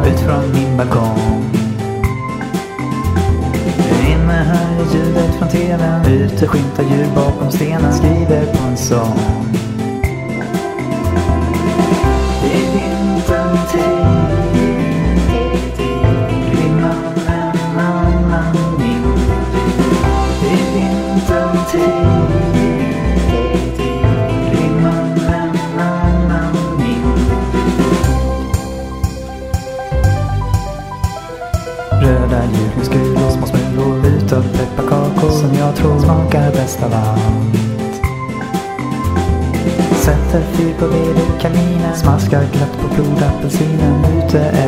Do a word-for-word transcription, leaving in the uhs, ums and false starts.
ut från min balkong. Inne här är ljudet från tvn, ute skymtar djur bakom stenen, skriver på en sång. Det är vintertid, limman en annan min. Det är vintertid, limman en annan min. Röda julskulor, små smulor, utav pepparkakor som jag tror smakar bäst av allt. Sätter fyr på vd-kaminen, smaskar glatt på blodapelsinen. Ute